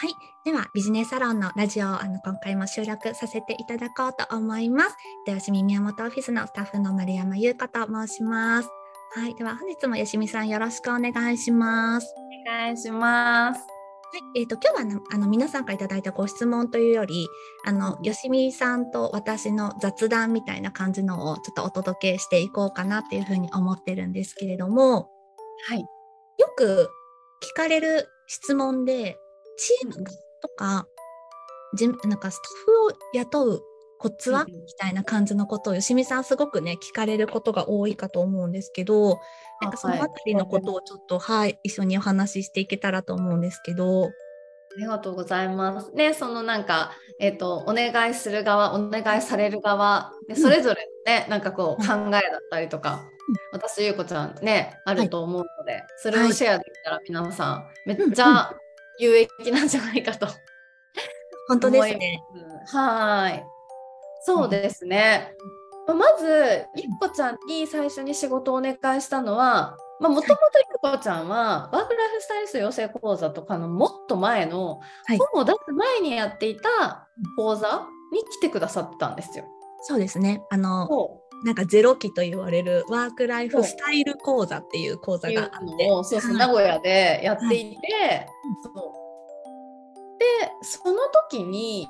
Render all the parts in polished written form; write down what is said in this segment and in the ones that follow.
はい。では、ビジネスサロンのラジオを今回も収録させていただこうと思います。では、しみ宮本オフィスのスタッフの丸山優子と申します。はい。では、本日もよしみさんよろしくお願いします。 お願いします。はい。今日は皆さんからいただいたご質問というより、よしみさんと私の雑談みたいな感じのをちょっとお届けしていこうかなっていうふうに思ってるんですけれども、 い。 よく聞かれる質問で、チームとか、なんかスタッフを雇うコツは、みたいな感じのことをよしみさんすごくね聞かれることが多いかと思うんですけど、なんかそのあたりのことをちょっと一緒にお話ししていけたらと思うんですけど。 ありがとうございます。ね、そのなんか、お願いする側、お願いされる側、でそれぞれね、なんかこう考えだったりとか、私、ゆうこちゃんね、あると思うので、それをシェアできたら皆さん、めっちゃ有益なんじゃないかと本当ですね。 はい。そうですね。まず、ゆっこちゃんに最初に仕事をお願いしたのは、もともとゆっこちゃんはワークライフスタイリスト養成講座とかのもっと前の、本を出す前にやっていた講座に来てくださってたんですよ。 そうですね。なんかゼロ期と言われるワークライフスタイル講座っていう講座があって、 そうそう、名古屋でやっていて、そうで、その時に、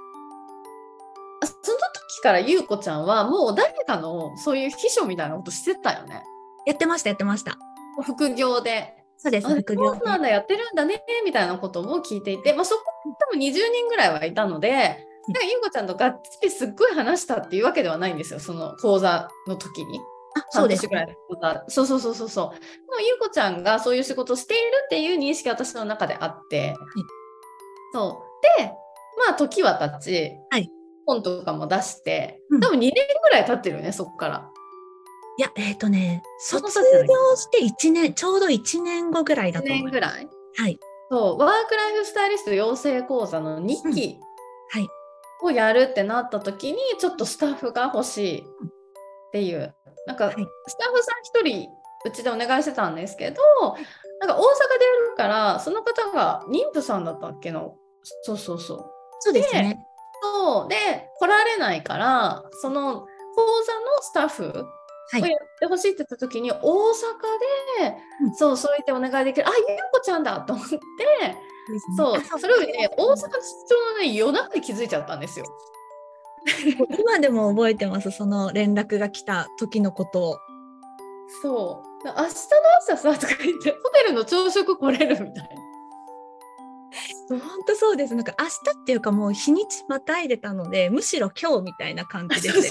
その時からゆうこちゃんはもう誰かのそういう秘書みたいなことしてたよね。 やってました。 副業で。 そうです。 副業そうなんだ、やってるんだねみたいなことも聞いていて、そこ多分20人ぐらいはいたので、なんかゆうこちゃんとがっつりすっごい話したっていうわけではないんですよ、その講座の時に。 そうです。 半年ぐらいの講座。そう。でもゆうこちゃんがそういう仕事をしているっていう認識が私の中であって、そうで、時は経ち、本とかも出して、多分2年ぐらい経ってるよね、そこから。 いや、卒業して1年、ちょうど1年後ぐらいだと思います。 1年ぐらい。 はい。 そう、ワークライフスタイリスト養成講座の2期をやるってなった時に、ちょっとスタッフが欲しいっていう、なんか、スタッフさん1人うちでお願いしてたんですけど、なんか大阪でやるから、その方が妊婦さんだったっけの。 そうですね。 で来られないから、その講座のスタッフをやってほしいって言った時に、大阪で、そう言ってお願いできる、ゆうこちゃんだと思って、それをね、大阪出張のね、夜中に気づいちゃったんですよ。 今でも覚えてます、その連絡が来た時のことを。 そう、明日の朝さとか言って、ホテルの朝食来れるみたいな。 本当そうです。なんか明日っていうかもう日にちまたいでたので、むしろ今日みたいな感じでした。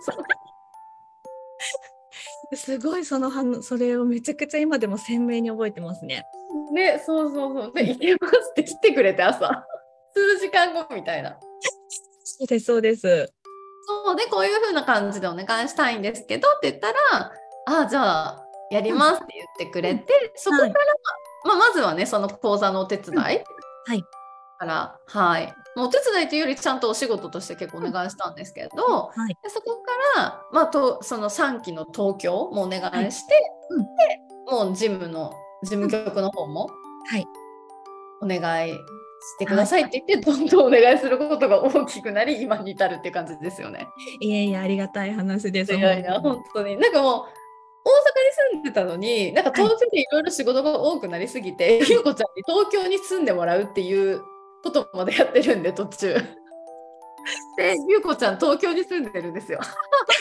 すごいそれをめちゃくちゃ今でも鮮明に覚えてますね。 ね、そうで、行けますって来てくれて、朝数時間後みたいな。 そうです。 そうで、こういう風な感じでお願いしたいんですけどって言ったら、じゃあやりますって言ってくれて、そこから、まずはね、その講座のお手伝いから、もうお手伝いというよりちゃんとお仕事として結構お願いしたんですけど、でそこから、その3期の東京もお願いして、でもう事務局の方もお願いしてくださいって言って、どんどんお願いすることが大きくなり、今に至るっていう感じですよね。 いやありがたい話です。 いや本当になんかもう大阪に住んでたのに、なんか東京でいろいろ仕事が多くなりすぎて、ゆうこちゃんに東京に住んでもらうっていうことまでやってるんで、途中でゆうこちゃん東京に住んでるんですよ。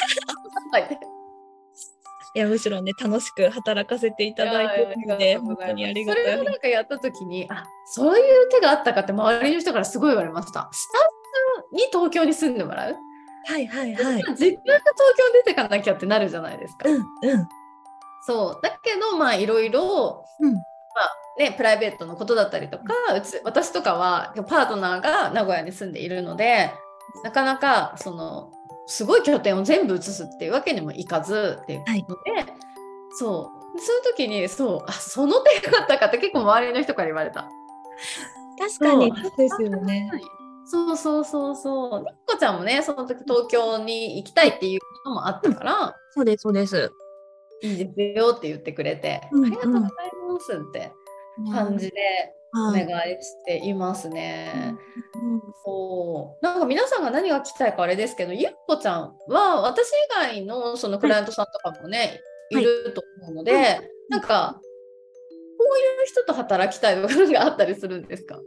いや、むしろね、楽しく働かせていただいてるので、本当にありがたい。 それをなんかやった時に、そういう手があったかって周りの人からすごい言われました。スタッフに東京に住んでもらう。 自分が東京出てかなきゃってなるじゃないですか。そうだけど、いろいろプライベートのことだったりとか、私とかはパートナーが名古屋に住んでいるので、なかなかすごい拠点を全部移すっていうわけにもいかずっていうので、そういう時にその手があったかって結構周りの人から言われた。 確かにそうですよね。 そうニッコちゃんもね、その時東京に行きたいっていうのもあったから、 そうですいいですよって言ってくれて、ありがとうございますって感じで、 お願はい。 いしていますね。 うん、 そうなんか皆さんが何が聞きたいかあれですけど、ゆっこちゃんは私以外のそのクはい。 ライアントさんとかもね、いはい。 ると思うのうん。 で、 うん。 なんかこういう人と働きたいとかがあったりするんですか？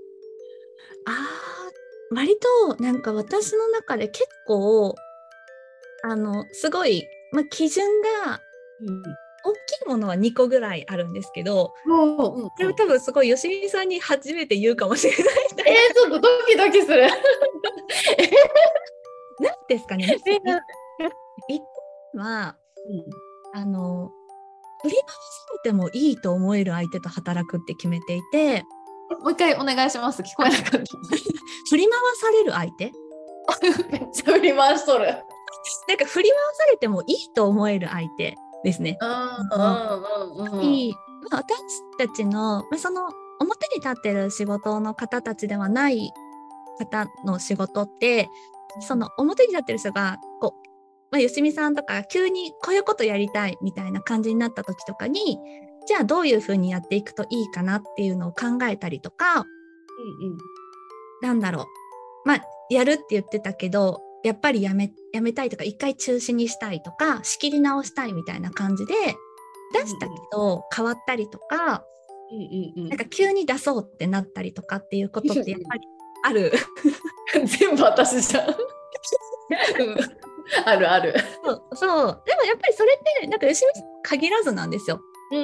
割となんか私の中で結構すごい、基準がうん。 大きいものは2個ぐらいあるんですけど、 うんうん。 これは多分すごい吉見さんに初めて言うかもしれないタイプちょっとドキドキする。 なんですかね。まずなんで一個はうん、 あの振り回されてもいいと思える相手と働くって決めていて、 もう一回お願いします。聞こえあ、 なかった。 振り回される相手、 めっちゃ振り回しとる。 なんか振り回されてもいいと思える相手ですね。 うんうんうんうん。 私たちの、その表に立ってる仕事の方たちではない方の仕事って、その表に立ってる人がこう、よしみさんとか急にこういうことやりたいみたいな感じになった時とかに、じゃあどういうふうにやっていくといいかなっていうのを考えたりとか、 うんなんだろう、やるって言ってたけどやっぱりやめたいとか一回中止にしたいとか仕切り直したいみたいな感じで出したけど変わったりとか、なんか急に出そうってなったりとかっていうことってやっぱりある。 全部私じゃん。あるある。 そうでもやっぱりそれってなんか吉見さん限らずなんですよ。 うん。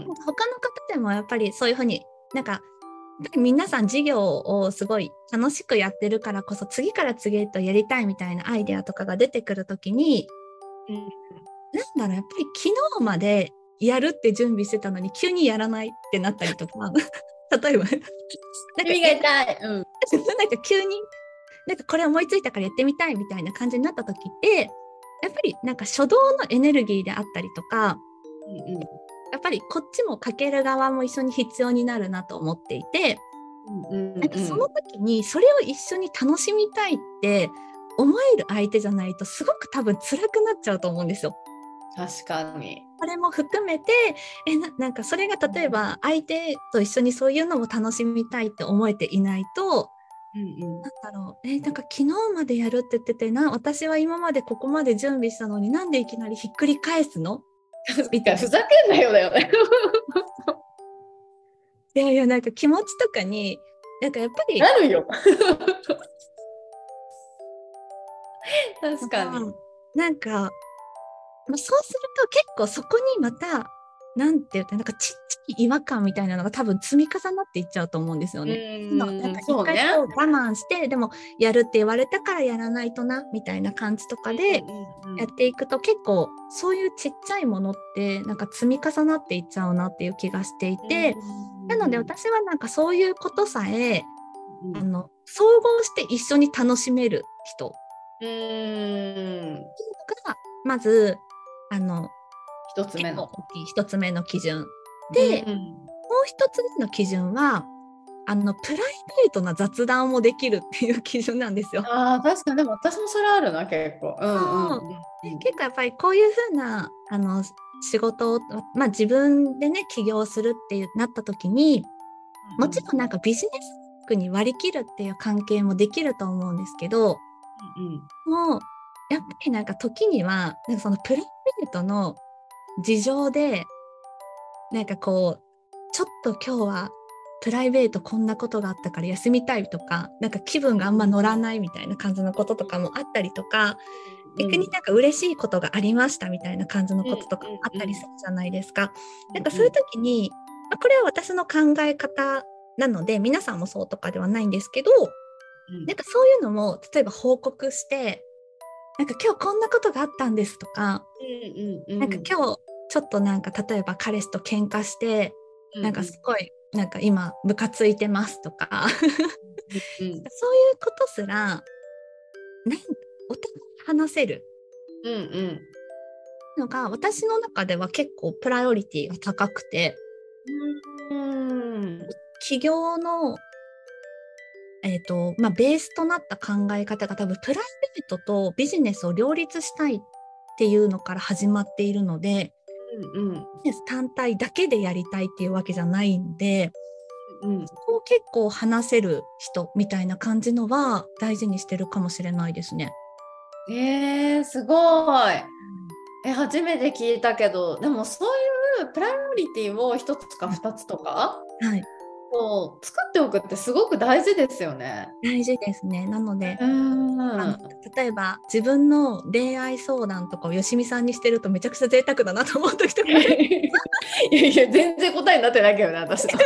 他の方でもやっぱりそういうふうになんか皆さん事業をすごい楽しくやってるからこそ次から次へとやりたいみたいなアイデアとかが出てくるときに、なんだろう、やっぱり昨日までやるって準備してたのに急にやらないってなったりとか例えばなんか耳が痛い。うん。 なんか急になんかこれ思いついたからやってみたいみたいな感じになった時ってやっぱりなんか初動のエネルギーであったりとか、やっぱりこっちもかける側も一緒に必要になるなと思っていて、なんかその時にそれを一緒に楽しみたいって思える相手じゃないとすごく多分辛くなっちゃうと思うんですよ。 確かに。 それも含めてなんかそれが例えば相手と一緒にそういうのも楽しみたいって思えていないと、なんだろう、なんか昨日までやるって言ってて私は今までここまで準備したのになんでいきなりひっくり返すのみたいな。 ふざけんなよだよね。 いやいやなんか気持ちとかになんかやっぱりなるよ。確かに。 なんかそうすると結構そこにまたなんて言うかなんかちっちゃい違和感みたいなのが多分積み重なっていっちゃうと思うんですよね。なんか一回こう我慢してでもやるって言われたからやらないとなみたいな感じとかでやっていくと結構そういうちっちゃいものってなんか積み重なっていっちゃうなっていう気がしていて、なので私はなんかそういうことさえ総合して一緒に楽しめる人がまず一つ目の大きい一つ目の基準で、もう一つ目の基準はプライベートな雑談もできるっていう基準なんですよ。 確かにでも私もそれあるな結構。 結構やっぱりこういうふうな仕事を、自分でね起業するってなった時にもちろんなんかビジネスに割り切るっていう関係もできると思うんですけど、もうやっぱりなんか時にはなんかそのプライベートの事情でなんかこうちょっと今日はプライベートこんなことがあったから休みたいとかなんか気分があんま乗らないみたいな感じのこととかもあったりとか、逆になんか嬉しいことがありましたみたいな感じのこととかもあったりするじゃないですか。なんかそういう時に、これは私の考え方なので皆さんもそうとかではないんですけど、なんかそういうのも例えば報告してなんか今日こんなことがあったんですとか、なんか今日ちょっとなんか例えば彼氏と喧嘩して、なんかすごいなんか今ムカついてますとかそういうことすらお互い話せるのが私の中では結構プライオリティが高くて、起業のベースとなった考え方が多分プライベートとビジネスを両立したいっていうのから始まっているので、ビジネス単体だけでやりたいっていうわけじゃないんで、 そこを結構話せる人みたいな感じのは大事にしてるかもしれないですね。 すごい。初めて聞いたけど、でもそういうプライオリティを1つか2つとか、 はい、 こう作っておくってすごく大事ですよね。 大事ですね。なので、例えば自分の恋愛相談とかをよしみさんにしてるとめちゃくちゃ贅沢だなと思う時とかいやいや、全然答えになってないけどね、私の。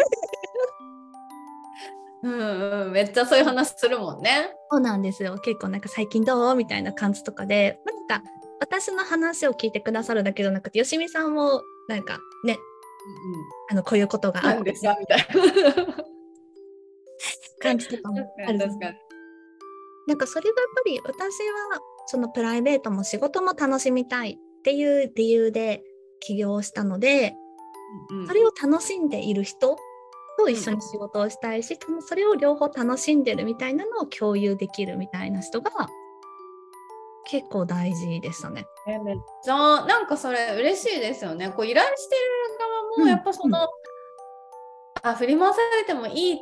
めっちゃそういう話するもんね。 そうなんですよ。結構なんか最近どうみたいな感じとかで、なんか私の話を聞いてくださるだけじゃなくて、よしみさんもなんかね、こういうことがあなんですかみたいな感じとかもある。 確かに。 なんかそれがやっぱり私はそのプライベートも仕事も楽しみたいっていう理由で起業したので、それを楽しんでいる人と一緒に仕事をしたいし、それを両方楽しんでるみたいなのを共有できるみたいな人が結構大事でしたね。 めっちゃなんかそれ嬉しいですよね。こう依頼してる側もやっぱその、振り回されてもいいって、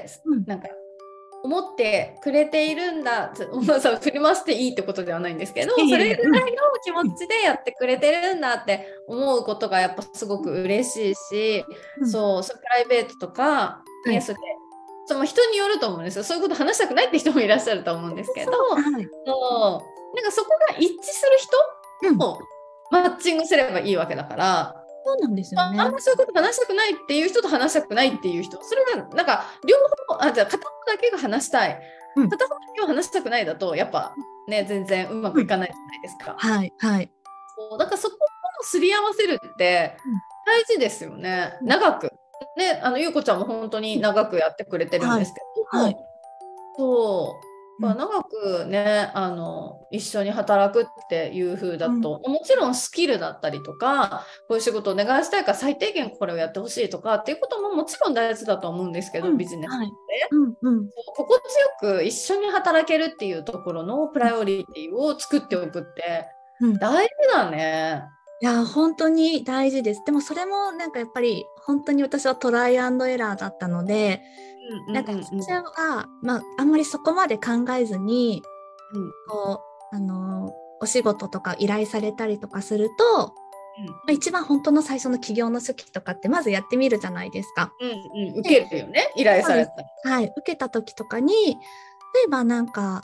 なんか思ってくれているんだ、振り回していいってことではないんですけど、それぐらいの気持ちでやってくれてるんだって思うことがやっぱすごく嬉しいし、そうプライベートとか、ね、それ人によると思うんですよ。そういうこと話したくないって人もいらっしゃると思うんですけど、なんかそこが一致する人とマッチングすればいいわけだから、 そうなんですよね。 あんまそういうこと話したくないっていう人と話したくないっていう人、それがなんか両方、じゃあ片方だけが話したい、片方だけは話したくないだとやっぱね全然うまくいかないじゃないですか。 はいはい。 だからそこをすり合わせるって大事ですよね。長くね、ゆうこちゃんも本当に長くやってくれてるんですけど、そう長くね一緒に働くっていう風だと、もちろんスキルだったりとかこういう仕事をお願いしたいから最低限これをやってほしいとかっていうことももちろん大事だと思うんですけど、ビジネスって、心地よく一緒に働けるっていうところのプライオリティを作っておくって大事だね。 いや本当に大事です。でもそれもなんかやっぱり本当に私はトライアンドエラーだったので、なんか私は、あんまりそこまで考えずに、こうお仕事とか依頼されたりとかすると、一番本当の最初の起業の初期とかってまずやってみるじゃないですか。 受けるよね、依頼された。 はい、受けた時とかに例えばなんか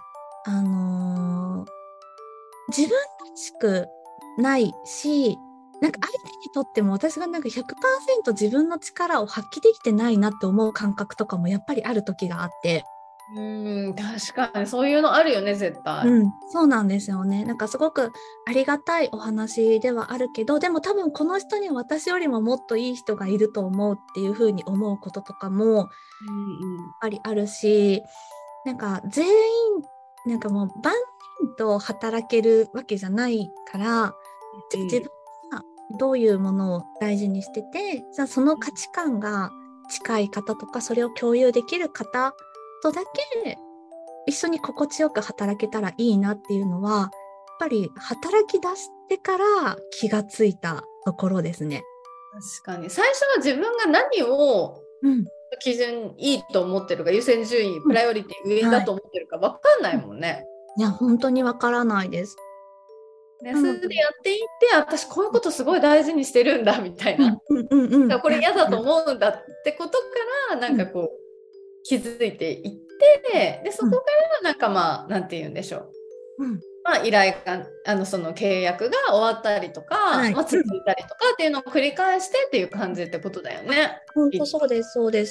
自分らしくないし、なんか相手にとっても私がなんか 100% 自分の力を発揮できてないなって思う感覚とかもやっぱりある時があって。 確かにそういうのあるよね絶対。 そうなんですよね。なんかすごくありがたいお話ではあるけど、でも多分この人には私よりももっといい人がいると思うっていうふうに思うこととかもやっぱりあるし、なんか全員なんかもう万人と働けるわけじゃないから、自分がどういうものを大事にしてて、じゃあその価値観が近い方とかそれを共有できる方とだけ一緒に心地よく働けたらいいなっていうのはやっぱり働き出してから気がついたところですね。 確かに最初は自分が何を基準いいと思ってるか、優先順位プライオリティ上だと思ってるか分かんないもんね。 いや本当に分からないです。 それでやっていって私こういうことすごい大事にしてるんだみたいな、これ嫌だと思うんだってことからなんかこう気づいていって、でそこからなんかなんて言うんでしょう、依頼がその契約が終わったりとか、続いたりとかっていうのを繰り返してっていう感じってことだよね。 本当そうですそうです。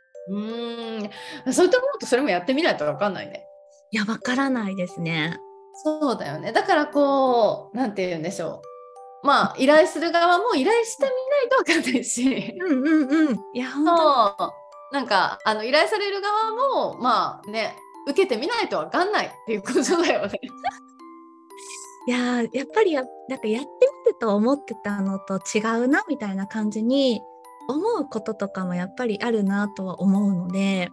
そういったものとそれもやってみないと分かんないね。 いや分からないですね。 そうだよね。だからこうなんて言うんでしょう、依頼する側も依頼してみないと分かんないし、 いや本当なんか依頼される側も受けてみないと分かんないっていうことだよね。 いややっぱりなんかやってみると思ってたのと違うなみたいな感じに思うこととかもやっぱりあるなとは思うので、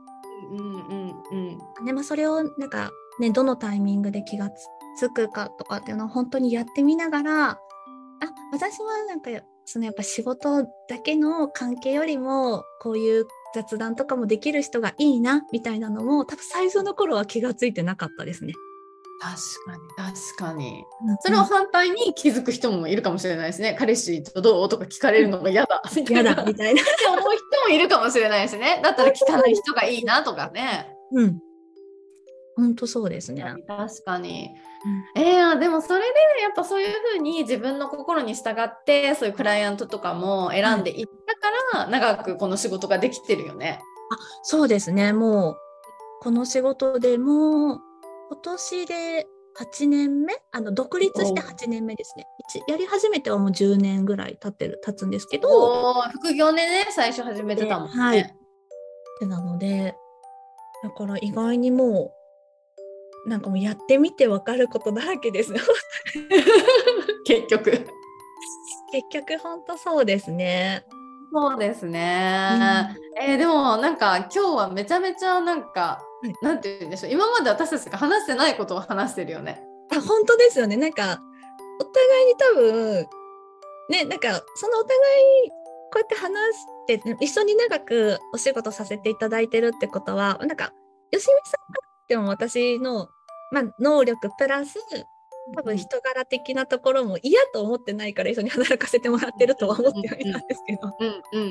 それをなんかねどのタイミングで気がつくかとかっていうのは本当にやってみながら、私はなんかそのやっぱ仕事だけの関係よりもこういう雑談とかもできる人がいいなみたいなのも多分最初の頃は気がついてなかったですね。 確かに。それを反対に気づく人もいるかもしれないですね。彼氏とどうとか聞かれるのが嫌だみたいな。 嫌だみたいな。 って思う人もいるかもしれないですね。だったら聞かない人がいいなとかね。 うん。本当そうですね。 確かに。でもそれでやっぱそういうふうに自分の心に従ってそういうクライアントとかも選んでいったから、長くこの仕事ができてるよね。 そうですね。もうこの仕事でもう今年で8年目、独立して8年目ですね。やり始めてはもう10年ぐらい経つんですけど、 副業でね、最初始めてたもんね。 はい。なので、だから意外にもうなんかもうやってみて分かることだらけです結局本当そうですね。 そうですね。でもなんか今日はめちゃめちゃなんか、なんて言うんでしょう、今まで私たちが話してないことを話してるよね。 本当ですよね。なんかお互いに多分ね、なんかそのお互いこうやって話して一緒に長くお仕事させていただいてるってことは、なんかよしみさんでも私の、能力プラス多分人柄的なところも嫌と思ってないから一緒に働かせてもらってるとは思ってはいたんですけど、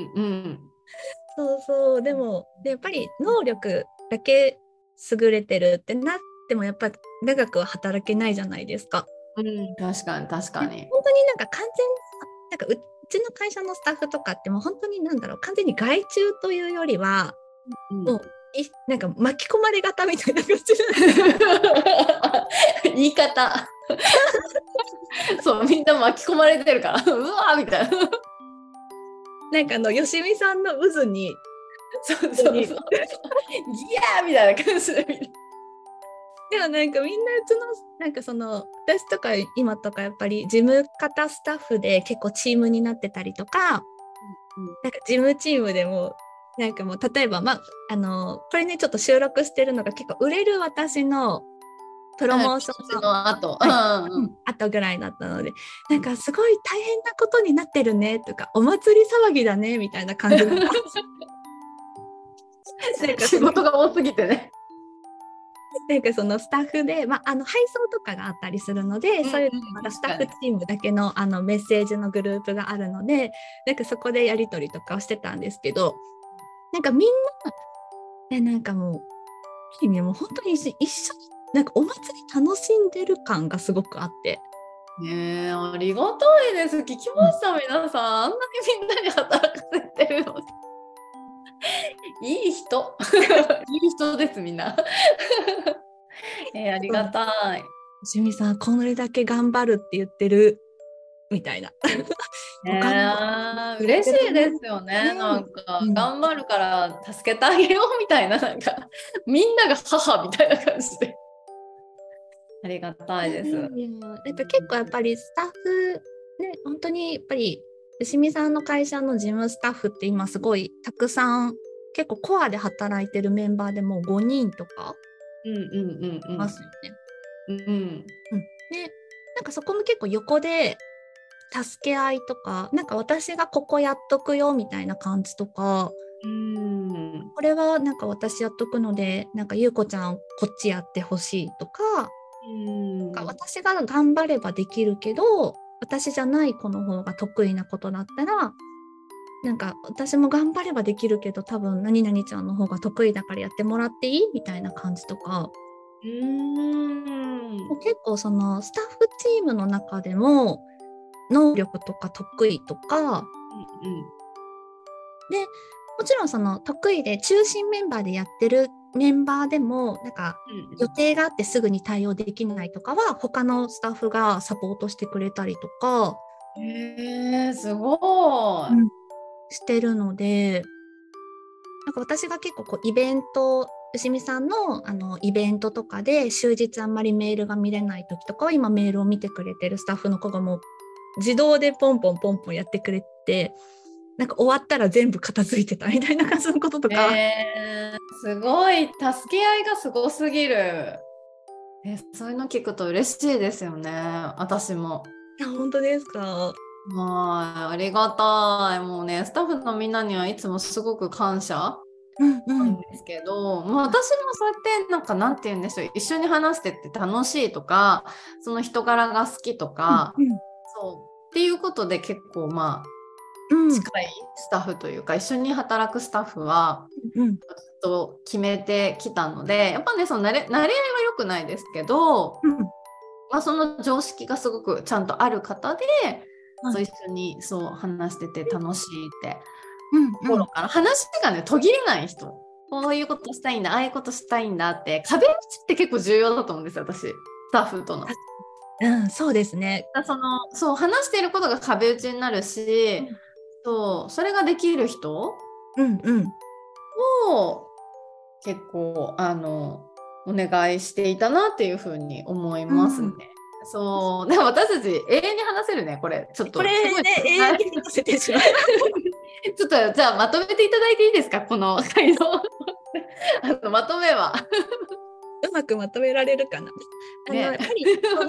そうそう。でもやっぱり能力だけ優れてるってなってもやっぱ長くは働けないじゃないですか。 確かに本当になんか完全なんかうちの会社のスタッフとかってもう本当に完全に外注というよりは、もうなんか巻き込まれ型みたいな感じ言い方そう、みんな巻き込まれてるからうわみたいななんかよしみさんの渦にギヤーみたいな感じででもなんかみんなうちのなんか私とか今とかやっぱり事務方スタッフで結構チームになってたりとか、なんか事務チームでもなんかもう例えばこれねちょっと収録してるのが結構売れる私のプロモーションの後ぐらいだったので、なんかすごい大変なことになってるねとかお祭り騒ぎだねみたいな感じで仕事が多すぎてね。 なんかそのスタッフで、配送とかがあったりするので、そういうスタッフチームだけのメッセージのグループがあるので、なんかそこでやり取りとかをしてたんですけど、なんかみんななんかもう君も本当に一緒になんかお祭り楽しんでる感がすごくあって。 ねえ、ありがたいです。聞きました、皆さん。あんなにみんなに働かせてるの。いい人いい人です、みんな。ありがたい。 しみさん、これだけ頑張るって言ってるみたいな。 嬉しいですよね。なんか、頑張るから助けてあげようみたいな、なんかみんなが母みたいな感じで。ありがたいです。 結構やっぱりスタッフね、本当にやっぱり吉見さんの会社の事務スタッフって今すごいたくさん結構コアで働いてるメンバーでもう5人とかいますよね。で、なんかそこも結構横で助け合いとか、なんか私がここやっとくよみたいな感じとか、これはなんか私やっとくので、なんかゆうこちゃんこっちやってほしいとか、私が頑張ればできるけど、私じゃない子の方が得意なことだったら、なんか私も頑張ればできるけど多分何々ちゃんの方が得意だからやってもらっていいみたいな感じとか、結構そのスタッフチームの中でも能力とか得意とか、でもちろんその得意で中心メンバーでやってるメンバーでもなんか予定があってすぐに対応できないとかは他のスタッフがサポートしてくれたりとかすごい、 してるので、なんか私が結構こうイベント吉見さんのイベントとかで終日あんまりメールが見れない時とかは今メールを見てくれてるスタッフの子がもう自動でポンポンやってくれて、なんか終わったら全部片付いてたみたいな感じのこととか、 すごい助け合いがすごすぎる。そういうの聞くと嬉しいですよね、私も。 いや本当ですか。 ありがたい。もうね、スタッフのみんなにはいつもすごく感謝うんうなんんですけど、まあ、私もそうやってなんて言うんでしょう、一緒に話してて楽しいとか、その人柄が好きとか、 うんそうっていうことで結構まあうん近いスタッフというか一緒に働くスタッフはうんずっと決めてきたので、やっぱねその慣れ合いは良くないですけど、 うんまあ、その常識がすごくちゃんとある方で、 はいそう一緒にそう話してて楽しいってうんうん心から話がね途切れない人、こういうことしたいんだ、ああいうことしたいんだって壁打ちって結構重要だと思うんですよ、私スタッフとの。 そうですね。 そう話していることが壁打ちになるし、それができる人うんうんを結構お願いしていたなっていうふうに思いますね。 うんそうでも私たち永遠に話せるね、これちょっとこれすごい、 ね、永遠に話せてしまう。 ちょっとじゃあまとめていただいていいですか、この回のまとめは。 うまくまとめられるかな。 ね、 やっぱり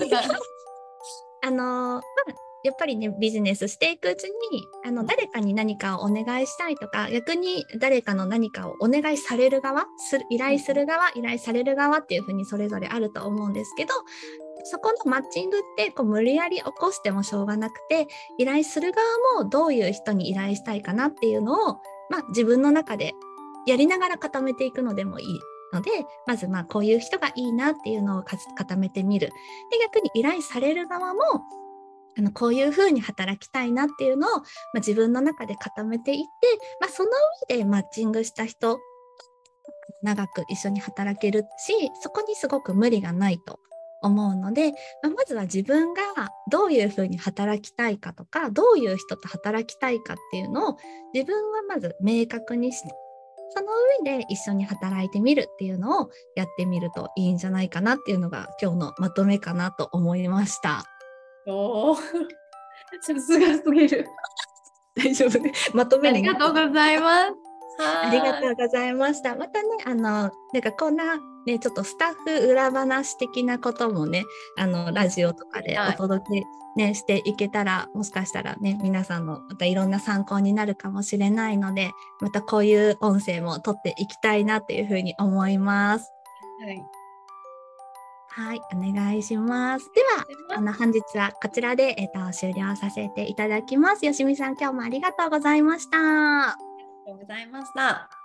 まあ、やっぱりね、ビジネスしていくうちに誰かに何かをお願いしたいとか、逆に誰かの何かをお願いされる側、依頼する側、依頼される側っていうふうにそれぞれあると思うんですけど、そこのマッチングって無理やり起こしてもしょうがなくて、依頼する側もどういう人に依頼したいかなっていうのを、自分の中でやりながら固めていくのでもいいので、まずこういう人がいいなっていうのを固めてみる。で、逆に依頼される側もこういうふうに働きたいなっていうのを、自分の中で固めていって、その上でマッチングした人長く一緒に働けるし、そこにすごく無理がないと思うので、まずは自分がどういうふうに働きたいかとか、どういう人と働きたいかっていうのを自分はまず明確にして、その上で一緒に働いてみるっていうのをやってみるといいんじゃないかなっていうのが今日のまとめかなと思いました。 おー、さすがすぎる。 大丈夫ね。まとめありがとうございます。 ありがとうございました。またね、なんかこんな、ね、ちょっとスタッフ裏話的なこともね、ラジオとかでお届け、ね、していけたら、もしかしたらね、皆さんのまたいろんな参考になるかもしれないので、またこういう音声も撮っていきたいなっていうふうに思います。 はい。 はい、お願いします。では、本日はこちらで、終了させていただきます。よしみさん、今日もありがとうございました。 ありがとうございました。